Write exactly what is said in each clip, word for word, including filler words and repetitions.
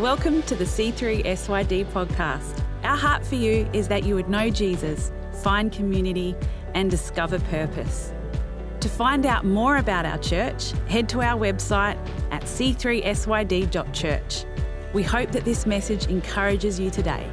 Welcome to the C three S Y D podcast. Our heart for you is that you would know Jesus, find community, and discover purpose. To find out more about our church, head to our website at c three s y d dot church. We hope that this message encourages you today.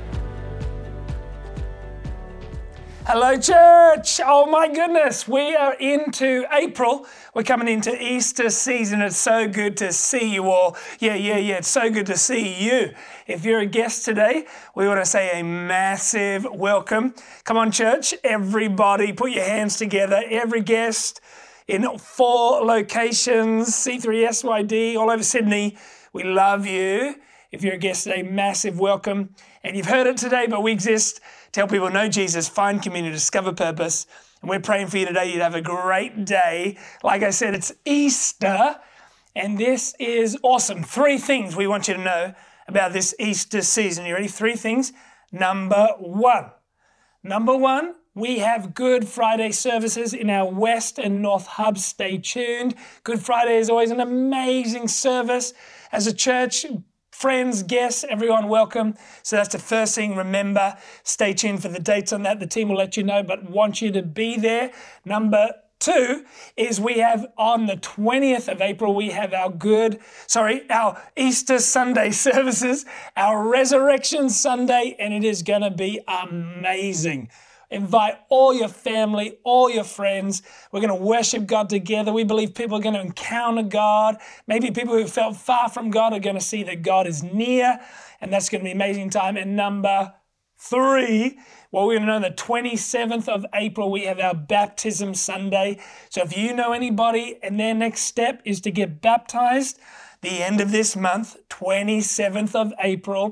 Hello, church. Oh my goodness, we are into April. We're coming into Easter season. It's so good to see you all. Yeah, yeah, yeah. It's so good to see you. If you're a guest today, we want to say a massive welcome. Come on, church. Everybody, put your hands together. Every guest in four locations, C three S Y D, all over Sydney. We love you. If you're a guest today, massive welcome. And you've heard it today, but we exist to help people know Jesus, find community, discover purpose. And we're praying for you today. You'd have a great day. Like I said, it's Easter, and this is awesome. Three things we want you to know about this Easter season. You ready? Three things. Number one. Number one, we have Good Friday services in our West and North hubs. Stay tuned. Good Friday is always an amazing service. As a church, friends, guests, everyone welcome. So that's the first thing. Remember, stay tuned for the dates on that. The team will let you know, but want you to be there. Number two is we have on the twentieth of April, we have our good, sorry, our Easter Sunday services, our Resurrection Sunday, and it is going to be amazing. Invite all your family, all your friends. We're going to worship God together. We believe people are going to encounter God. Maybe people who felt far from God are going to see that God is near, and that's going to be an amazing time. And number three, well, we're going to know on the twenty-seventh of April, we have our Baptism Sunday. So if you know anybody and their next step is to get baptized, the end of this month, twenty-seventh of April,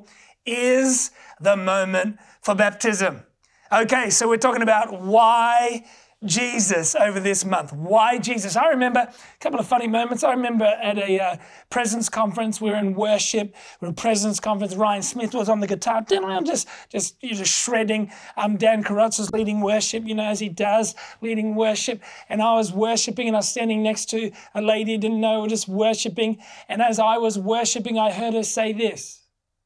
is the moment for baptism. Okay, so we're talking about why Jesus over this month. Why Jesus? I remember a couple of funny moments. I remember at a uh, presence conference, we were in worship. We were at a presence conference. Ryan Smith was on the guitar. Just, just, just shredding. Um, Dan Carrotz was leading worship, you know, as he does, leading worship. And I was worshiping, and I was standing next to a lady I didn't know, just worshiping. And as I was worshiping, I heard her say this.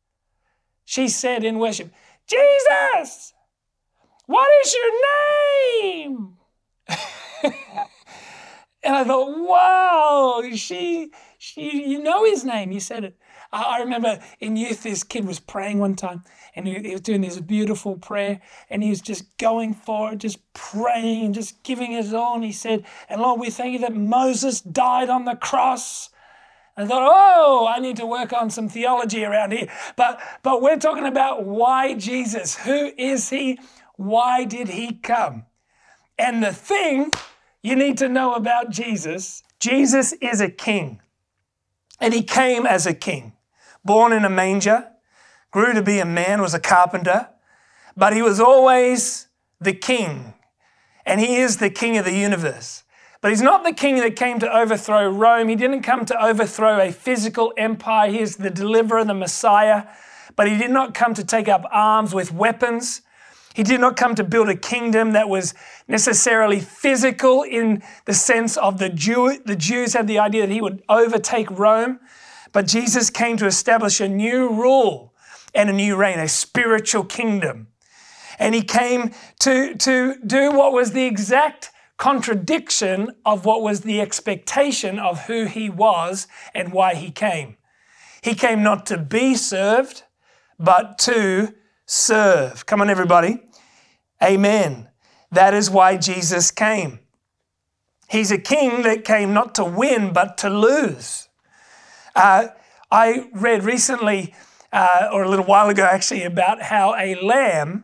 She said in worship, "Jesus! What is your name?" And I thought, wow, she, she, you know his name. You said it. I, I remember in youth, this kid was praying one time, and he, he was doing this beautiful prayer, and he was just going for it, just praying, just giving it all. And he said, "And Lord, we thank you that Moses died on the cross." I thought, oh, I need to work on some theology around here. But, but we're talking about why Jesus. Who is he? Why did he come? And the thing you need to know about Jesus, Jesus is a king. And he came as a king. Born in a manger, grew to be a man, was a carpenter, but he was always the king. And he is the king of the universe. But he's not the king that came to overthrow Rome. He didn't come to overthrow a physical empire. He is the deliverer, the Messiah. But he did not come to take up arms with weapons. He did not come to build a kingdom that was necessarily physical in the sense of the Jew. The Jews had the idea that he would overtake Rome. But Jesus came to establish a new rule and a new reign, a spiritual kingdom. And he came to, to do what was the exact contradiction of what was the expectation of who he was and why he came. He came not to be served, but to serve. Come on, everybody. Amen. That is why Jesus came. He's a king that came not to win, but to lose. Uh, I read recently, uh, or a little while ago actually, about how a lamb,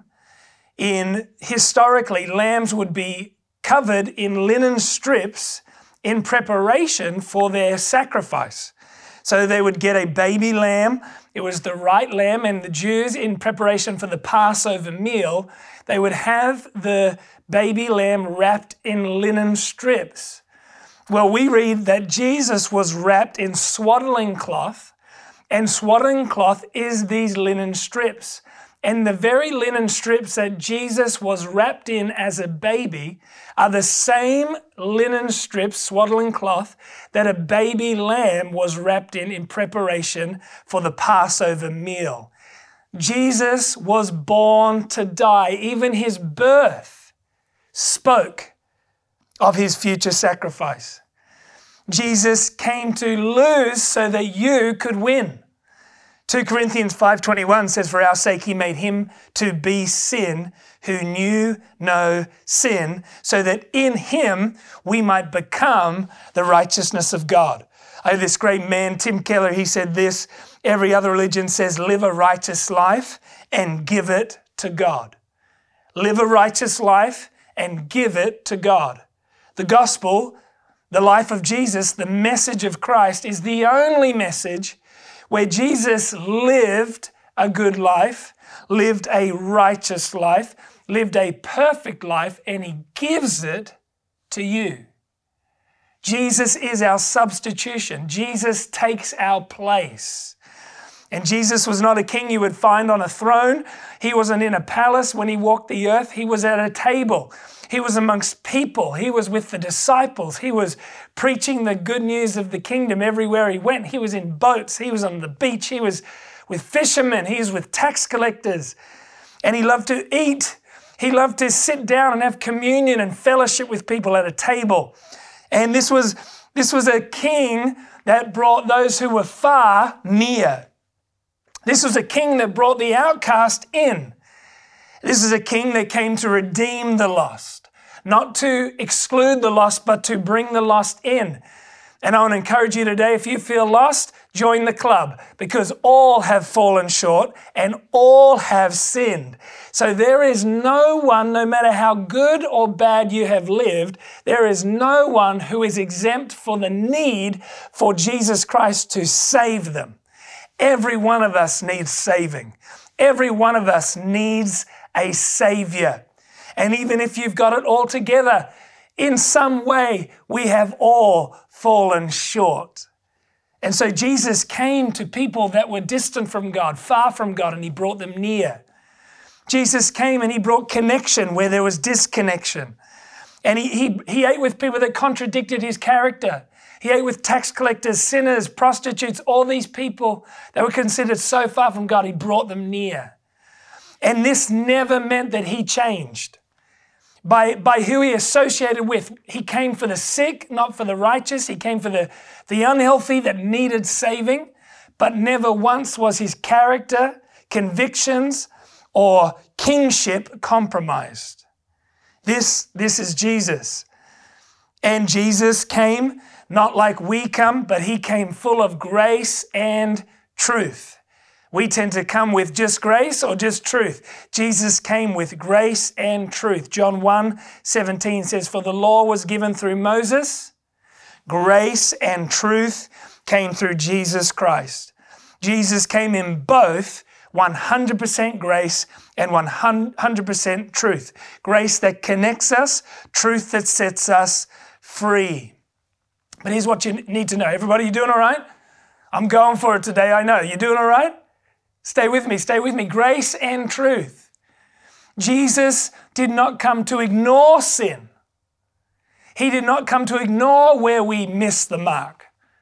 in historically, lambs would be covered in linen strips in preparation for their sacrifice. So they would get a baby lamb. It was the right lamb, and the Jews, in preparation for the Passover meal, they would have the baby lamb wrapped in linen strips. Well, we read that Jesus was wrapped in swaddling cloth, and swaddling cloth is these linen strips. And the very linen strips that Jesus was wrapped in as a baby are the same linen strips, swaddling cloth, that a baby lamb was wrapped in in preparation for the Passover meal. Jesus was born to die. Even his birth spoke of his future sacrifice. Jesus came to lose so that you could win. Second Corinthians five twenty-one says, for our sake he made him to be sin who knew no sin, so that in him we might become the righteousness of God. I have this great man, Tim Keller, he said this, every other religion says live a righteous life and give it to God. Live a righteous life and give it to God. The gospel, the life of Jesus, the message of Christ is the only message where Jesus lived a good life, lived a righteous life, lived a perfect life, and he gives it to you. Jesus is our substitution. Jesus takes our place. And Jesus was not a king you would find on a throne. He wasn't in a palace when he walked the earth. He was at a table. He was amongst people. He was with the disciples. He was preaching the good news of the kingdom everywhere he went. He was in boats. He was on the beach. He was with fishermen. He was with tax collectors. And he loved to eat. He loved to sit down and have communion and fellowship with people at a table. And this was, this was a king that brought those who were far near. This was a king that brought the outcast in. This is a king that came to redeem the lost, not to exclude the lost, but to bring the lost in. And I want to encourage you today, if you feel lost, join the club, because all have fallen short and all have sinned. So there is no one, no matter how good or bad you have lived, there is no one who is exempt for the need for Jesus Christ to save them. Every one of us needs saving. Every one of us needs a Savior. And even if you've got it all together, in some way, we have all fallen short. And so Jesus came to people that were distant from God, far from God, and he brought them near. Jesus came and he brought connection where there was disconnection. And he, he, he ate with people that contradicted his character. He ate with tax collectors, sinners, prostitutes, all these people that were considered so far from God, he brought them near. And this never meant that he changed. By, by who he associated with, he came for the sick, not for the righteous. He came for the, the unhealthy that needed saving, but never once was his character, convictions, or kingship compromised. This, this is Jesus. And Jesus came not like we come, but he came full of grace and truth. We tend to come with just grace or just truth. Jesus came with grace and truth. John one seventeen says, for the law was given through Moses, grace and truth came through Jesus Christ. Jesus came in both one hundred percent grace and one hundred percent truth. Grace that connects us, truth that sets us free. But here's what you need to know. Everybody, you doing all right? I'm going for it today, I know. You doing all right? Stay with me, stay with me. Grace and truth. Jesus did not come to ignore sin. He did not come to ignore where we miss the mark.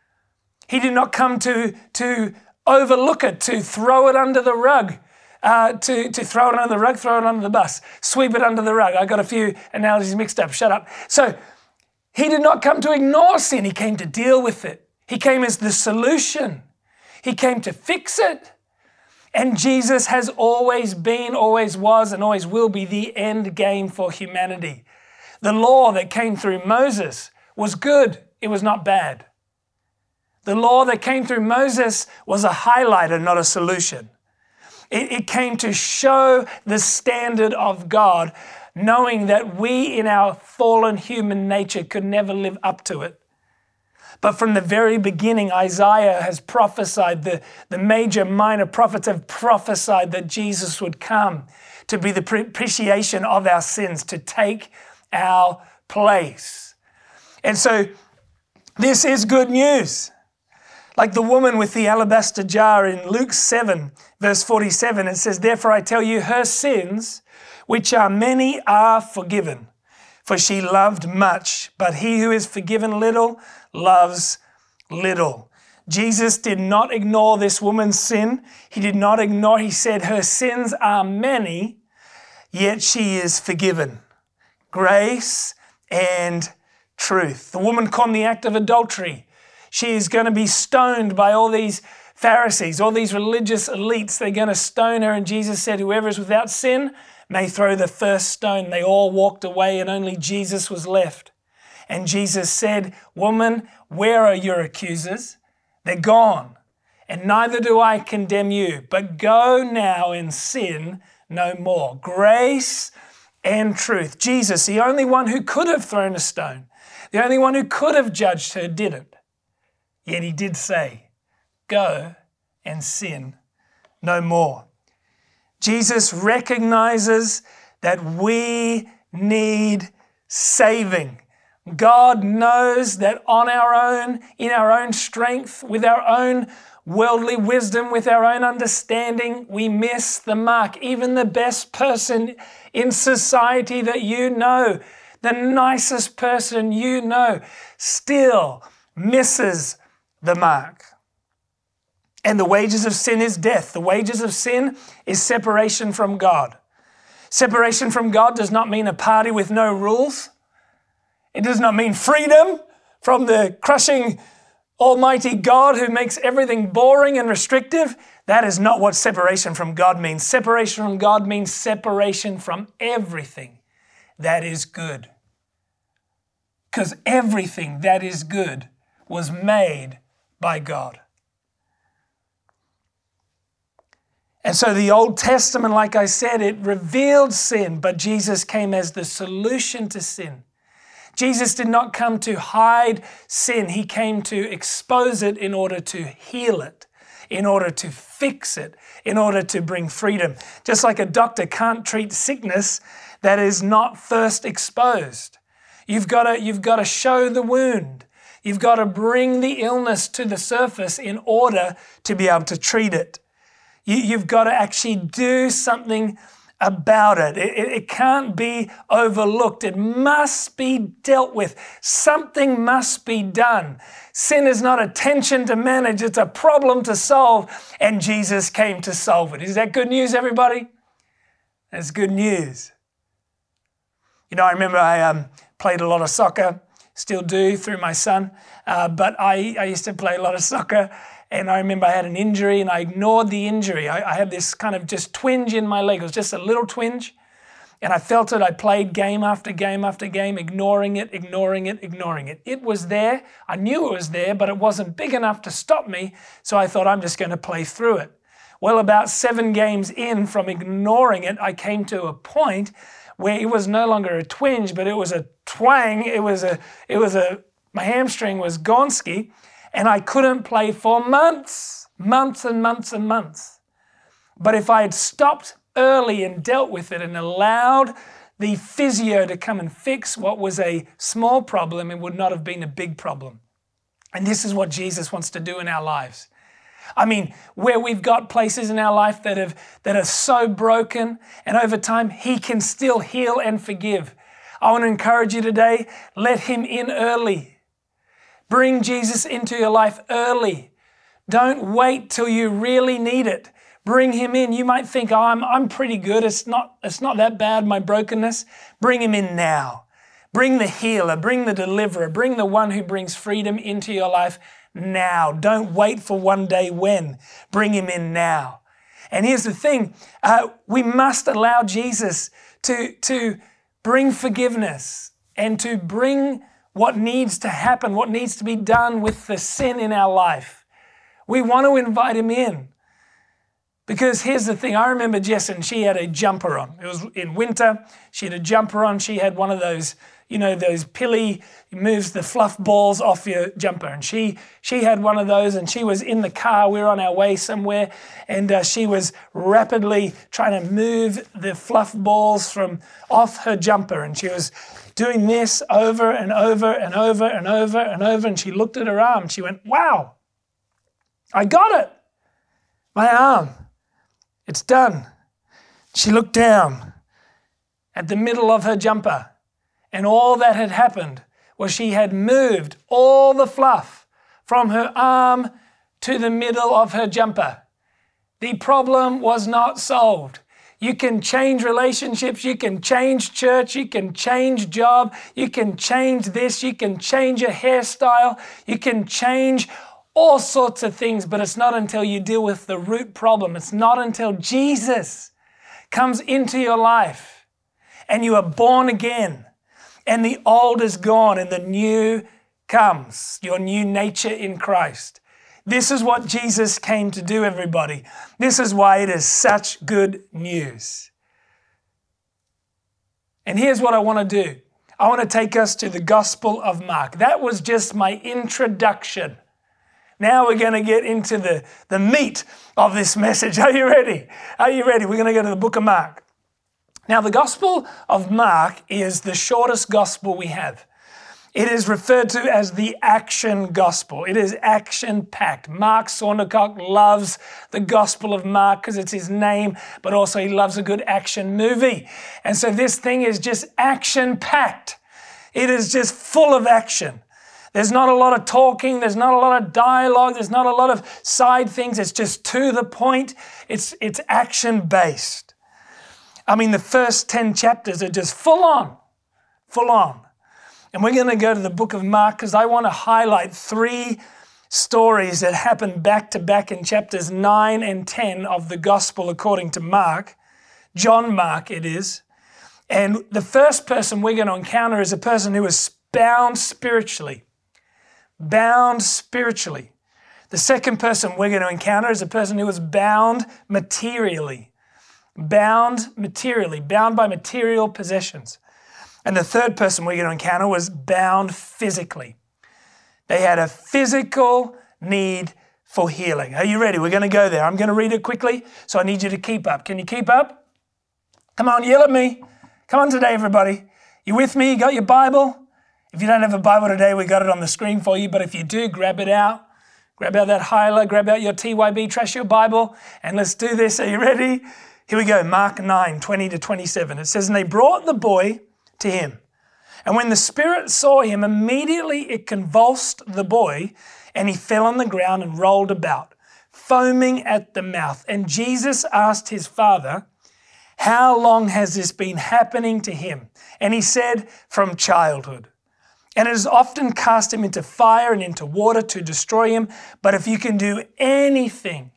He did not come to, to overlook it, to throw it under the rug, uh, to, to throw it under the rug, throw it under the bus, sweep it under the rug. I got a few analogies mixed up, shut up. So he did not come to ignore sin. He came to deal with it. He came as the solution. He came to fix it. And Jesus has always been, always was, and always will be the end game for humanity. The law that came through Moses was good. It was not bad. The law that came through Moses was a highlighter, not a solution. It, it came to show the standard of God, knowing that we in our fallen human nature could never live up to it. But from the very beginning, Isaiah has prophesied, the, the major minor prophets have prophesied that Jesus would come to be the propitiation of our sins, to take our place. And so this is good news. Like the woman with the alabaster jar in Luke seven, verse forty-seven, it says, therefore I tell you, her sins, which are many, are forgiven. For she loved much, but he who is forgiven little loves little. Jesus did not ignore this woman's sin. He did not ignore, he said, her sins are many, yet she is forgiven. Grace and truth. The woman caught in the act of adultery. She is going to be stoned by all these Pharisees, all these religious elites. They're going to stone her. And Jesus said, whoever is without sin may throw the first stone. They all walked away and only Jesus was left. And Jesus said, woman, where are your accusers? They're gone. And neither do I condemn you, but go now and sin no more. Grace and truth. Jesus, the only one who could have thrown a stone, the only one who could have judged her, didn't. Yet he did say, go and sin no more. Jesus recognizes that we need saving. God knows that on our own, in our own strength, with our own worldly wisdom, with our own understanding, we miss the mark. Even the best person in society that you know, the nicest person you know, still misses the mark. And the wages of sin is death. The wages of sin is separation from God. Separation from God does not mean a party with no rules. It does not mean freedom from the crushing Almighty God who makes everything boring and restrictive. That is not what separation from God means. Separation from God means separation from everything that is good. Because everything that is good was made by God. And so the Old Testament, like I said, it revealed sin, but Jesus came as the solution to sin. Jesus did not come to hide sin. He came to expose it in order to heal it, in order to fix it, in order to bring freedom. Just like a doctor can't treat sickness that is not first exposed. You've got to, you've got to show the wound. You've got to bring the illness to the surface in order to be able to treat it. You, you've got to actually do something about it. It, it. it can't be overlooked. It must be dealt with. Something must be done. Sin is not a tension to manage. It's a problem to solve. And Jesus came to solve it. Is that good news, everybody? That's good news. You know, I remember I um, played a lot of soccer, still do through my son. Uh, but I, I used to play a lot of soccer. And I remember I had an injury and I ignored the injury. I, I had this kind of just twinge in my leg. It was just a little twinge. And I felt it. I played game after game after game, ignoring it, ignoring it, ignoring it. It was there. I knew it was there, but it wasn't big enough to stop me. So I thought I'm just going to play through it. Well, about seven games in from ignoring it, I came to a point where it was no longer a twinge, but it was a twang. It was a, it was a, my hamstring was gonski. And I couldn't play for months, months and months and months. But if I had stopped early and dealt with it and allowed the physio to come and fix what was a small problem, it would not have been a big problem. And this is what Jesus wants to do in our lives. I mean, where we've got places in our life that have that are so broken, and over time, He can still heal and forgive. I want to encourage you today, let Him in early. Bring Jesus into your life early. Don't wait till you really need it. Bring Him in. You might think, oh, I'm, I'm pretty good. It's not, it's not that bad, my brokenness. Bring Him in now. Bring the healer, bring the deliverer, bring the one who brings freedom into your life now. Don't wait for one day when. Bring Him in now. And here's the thing. Uh, we must allow Jesus to, to bring forgiveness and to bring what needs to happen, what needs to be done with the sin in our life. We want to invite Him in. Because here's the thing, I remember Jess, and she had a jumper on. It was in winter, she had a jumper on. She had one of those, you know, those pilly, moves the fluff balls off your jumper. And she she had one of those, and she was in the car. We were on our way somewhere, and uh, she was rapidly trying to move the fluff balls from off her jumper. And she was doing this over and over and over and over and over. And she looked at her arm. She went, wow, I got it. My arm. It's done. She looked down at the middle of her jumper, and all that had happened was she had moved all the fluff from her arm to the middle of her jumper. The problem was not solved. You can change relationships, you can change church, you can change job, you can change this, you can change your hairstyle, you can change all sorts of things, but it's not until you deal with the root problem. It's not until Jesus comes into your life and you are born again and the old is gone and the new comes, your new nature in Christ. This is what Jesus came to do, everybody. This is why it is such good news. And here's what I want to do. I want to take us to the Gospel of Mark. That was just my introduction. Now we're going to get into the, the meat of this message. Are you ready? Are you ready? We're going to go to the book of Mark. Now, the Gospel of Mark is the shortest gospel we have. It is referred to as the action gospel. It is action-packed. Mark Saundercock loves the Gospel of Mark because it's his name, but also he loves a good action movie. And so this thing is just action-packed. It is just full of action. There's not a lot of talking. There's not a lot of dialogue. There's not a lot of side things. It's just to the point. It's, it's action-based. I mean, the first ten chapters are just full on, full on. And we're going to go to the book of Mark because I want to highlight three stories that happen back to back in chapters nine and ten of the gospel according to Mark. John Mark it is. And the first person we're going to encounter is a person who is bound spiritually. Bound spiritually. The second person we're going to encounter is a person who is bound materially. Bound materially. Bound by material possessions. And the third person we're going to encounter was bound physically. They had a physical need for healing. Are you ready? We're going to go there. I'm going to read it quickly, so I need you to keep up. Can you keep up? Come on, yell at me. Come on today, everybody. You with me? You got your Bible? If you don't have a Bible today, we got it on the screen for you. But if you do, grab it out. Grab out that highlight. Grab out your T Y B, Trash Your Bible, and let's do this. Are you ready? Here we go. Mark nine, twenty to twenty-seven. It says, and they brought the boy to him. And when the spirit saw him, immediately it convulsed the boy, and he fell on the ground and rolled about, foaming at the mouth. And Jesus asked his father, how long has this been happening to him? And he said, from childhood. And it has often cast him into fire and into water to destroy him. But if you can do anything,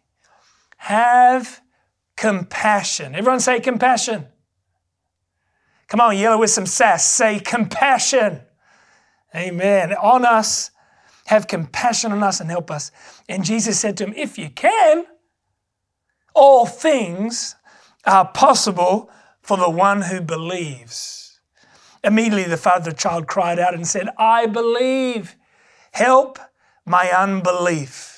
have compassion. Everyone say compassion. Come on, yell it with some sass. Say compassion. Amen. On us, have compassion on us and help us. And Jesus said to him, if you can, all things are possible for the one who believes. Immediately the father of the child cried out and said, I believe. Help my unbelief.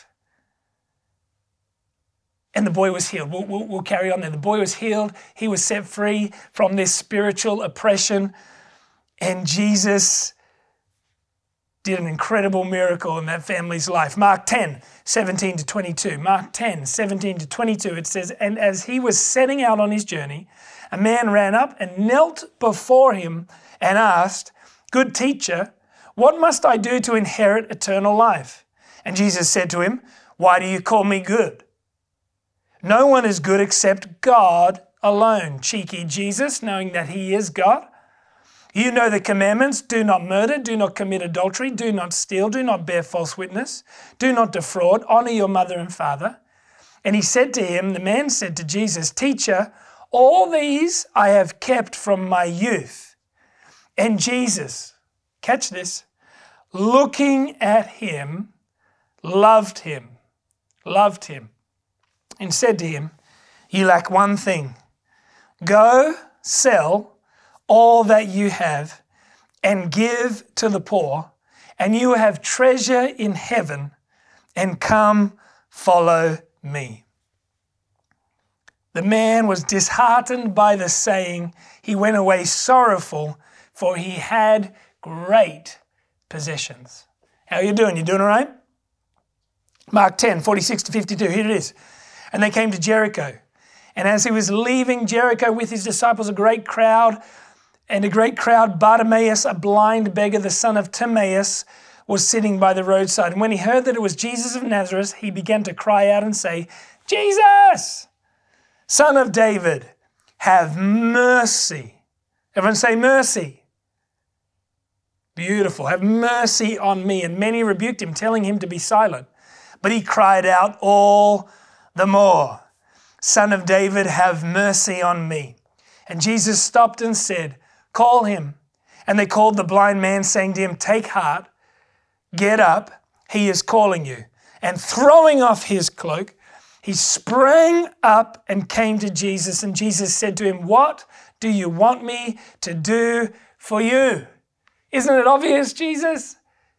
And the boy was healed. We'll, we'll, we'll carry on there. The boy was healed. He was set free from this spiritual oppression. And Jesus did an incredible miracle in that family's life. Mark ten, seventeen to twenty-two. Mark ten, seventeen to twenty-two, it says, and as he was setting out on his journey, a man ran up and knelt before him and asked, good teacher, what must I do to inherit eternal life? And Jesus said to him, why do you call me good? No one is good except God alone. Cheeky Jesus, knowing that he is God. You know the commandments. Do not murder. Do not commit adultery. Do not steal. Do not bear false witness. Do not defraud. Honor your mother and father. And he said to him, the man said to Jesus, teacher, all these I have kept from my youth. And Jesus, catch this, looking at him, loved him, loved him. And said to him, you lack one thing. Go sell all that you have and give to the poor, and you will have treasure in heaven, and come follow me. The man was disheartened by the saying. He went away sorrowful, for he had great possessions. How are you doing? You doing all right? Mark ten, forty-six to fifty-two, here it is. And they came to Jericho. And as he was leaving Jericho with his disciples, a great crowd, and a great crowd, Bartimaeus, a blind beggar, the son of Timaeus, was sitting by the roadside. And when he heard that it was Jesus of Nazareth, he began to cry out and say, Jesus, Son of David, have mercy. Everyone say mercy. Beautiful. Have mercy on me. And many rebuked him, telling him to be silent. But he cried out all the more, Son of David, have mercy on me. And Jesus stopped and said, call him. And they called the blind man, saying to him, take heart, get up, he is calling you. And throwing off his cloak, he sprang up and came to Jesus. And Jesus said to him, what do you want me to do for you? Isn't it obvious, Jesus?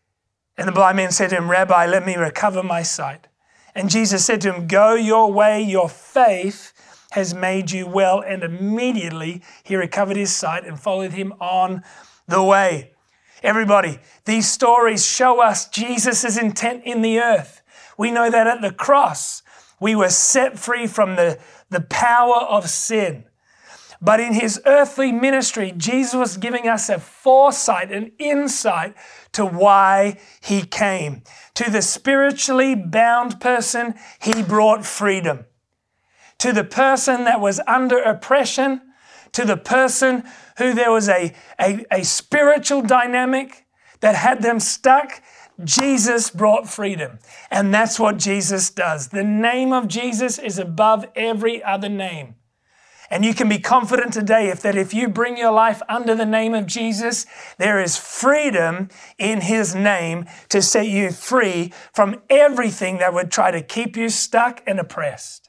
And the blind man said to him, Rabbi, let me recover my sight. And Jesus said to him, go your way, your faith has made you well. And immediately he recovered his sight and followed him on the way. Everybody, these stories show us Jesus' intent in the earth. We know that at the cross, we were set free from the, the power of sin. But in his earthly ministry, Jesus was giving us a foresight, an insight to why he came. To the spiritually bound person, he brought freedom. To the person that was under oppression, to the person who there was a, a, a spiritual dynamic that had them stuck, Jesus brought freedom. And that's what Jesus does. The name of Jesus is above every other name. And you can be confident today if that if you bring your life under the name of Jesus, there is freedom in his name to set you free from everything that would try to keep you stuck and oppressed.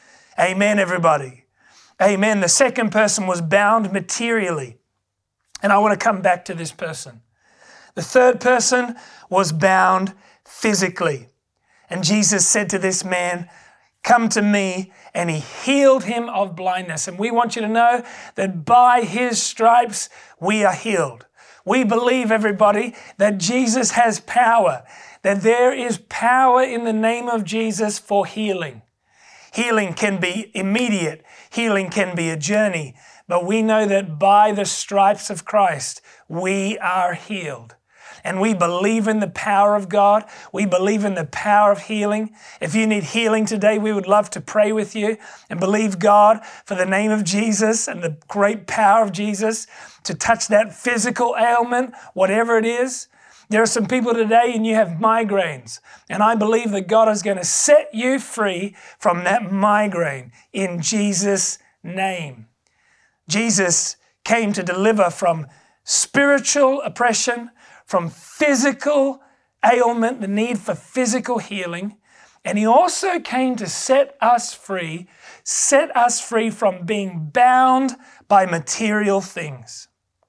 Amen, everybody. Amen. The second person was bound materially. And I want to come back to this person. The third person was bound physically. And Jesus said to this man, come to me, and he healed him of blindness. And we want you to know that by his stripes, we are healed. We believe, everybody, that Jesus has power, that there is power in the name of Jesus for healing. Healing can be immediate. Healing can be a journey. But we know that by the stripes of Christ, we are healed. And we believe in the power of God. We believe in the power of healing. If you need healing today, we would love to pray with you and believe God for the name of Jesus and the great power of Jesus to touch that physical ailment, whatever it is. There are some people today and you have migraines. And I believe that God is going to set you free from that migraine in Jesus' name. Jesus came to deliver from spiritual oppression, from physical ailment, the need for physical healing. And he also came to set us free, set us free from being bound by material things.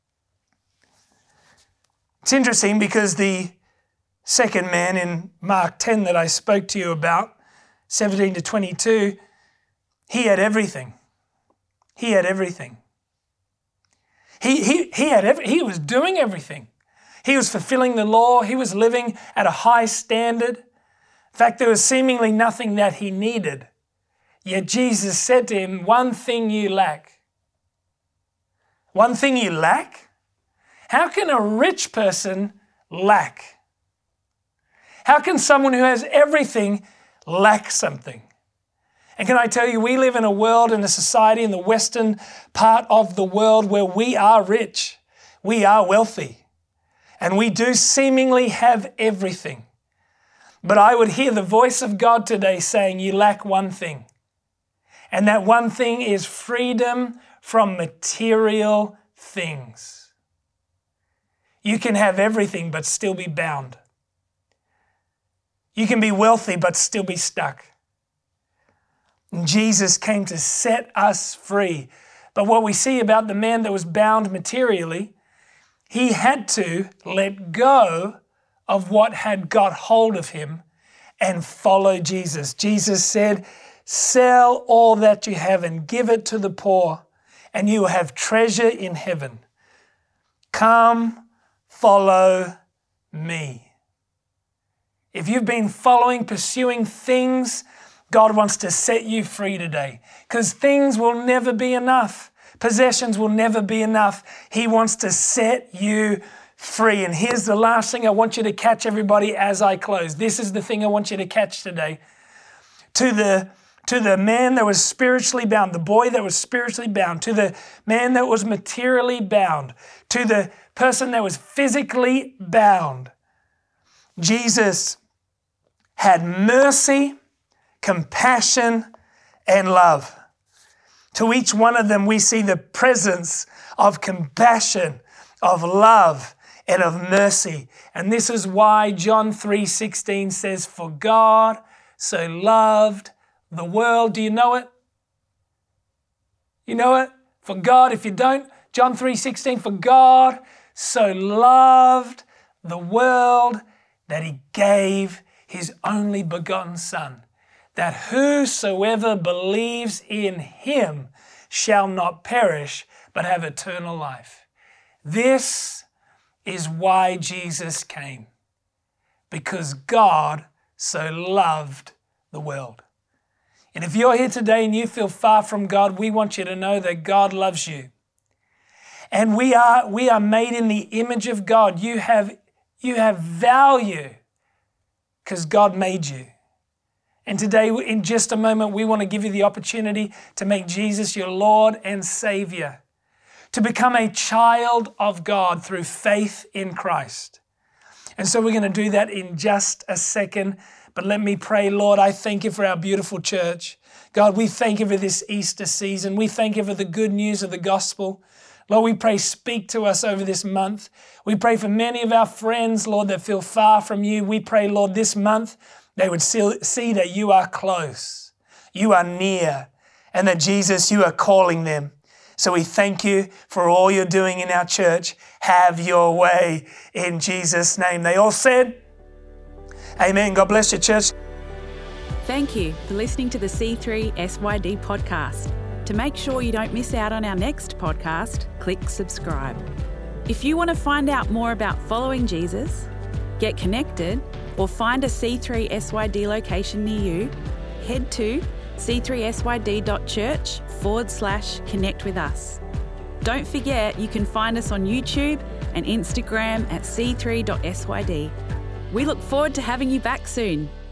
It's interesting because the second man in Mark ten that I spoke to you about, seventeen to twenty-two, he had everything. He had everything. He, he, he, had every, he was doing everything. He was fulfilling the law. He was living at a high standard. In fact, there was seemingly nothing that he needed. Yet Jesus said to him, one thing you lack. One thing you lack? How can a rich person lack? How can someone who has everything lack something? And can I tell you, we live in a world, in a society, in the Western part of the world where we are rich. We are wealthy. And we do seemingly have everything. But I would hear the voice of God today saying, you lack one thing. And that one thing is freedom from material things. You can have everything but still be bound. You can be wealthy but still be stuck. And Jesus came to set us free. But what we see about the man that was bound materially, he had to let go of what had got hold of him and follow Jesus. Jesus said, sell all that you have and give it to the poor, and you will have treasure in heaven. Come, follow me. If you've been following, pursuing things, God wants to set you free today, because things will never be enough. Possessions will never be enough. He wants to set you free. And here's the last thing I want you to catch, everybody, as I close. This is the thing I want you to catch today. To the, to the man that was spiritually bound, the boy that was spiritually bound, to the man that was materially bound, to the person that was physically bound, Jesus had mercy, compassion, and love. To each one of them, we see the presence of compassion, of love, and of mercy. And this is why John three sixteen says, "For God so loved the world." Do you know it? You know it? For God, if you don't, John three sixteen, "For God so loved the world that he gave his only begotten Son, that whosoever believes in him shall not perish, but have eternal life." This is why Jesus came, because God so loved the world. And if you're here today and you feel far from God, we want you to know that God loves you. And we are, we are made in the image of God. You have, you have value because God made you. And today, in just a moment, we want to give you the opportunity to make Jesus your Lord and Savior, to become a child of God through faith in Christ. And so we're going to do that in just a second. But let me pray. Lord, I thank you for our beautiful church. God, we thank you for this Easter season. We thank you for the good news of the gospel. Lord, we pray, speak to us over this month. We pray for many of our friends, Lord, that feel far from you. We pray, Lord, this month they would see that you are close, you are near, and that, Jesus, you are calling them. So we thank you for all you're doing in our church. Have your way in Jesus' name. They all said, amen. God bless you, church. Thank you for listening to the C three S Y D podcast. To make sure you don't miss out on our next podcast, click subscribe. If you want to find out more about following Jesus, get connected, or find a C three S Y D location near you, head to c three s y d dot church forward slash connect with us. Don't forget you can find us on YouTube and Instagram at c three dot s y d. We look forward to having you back soon.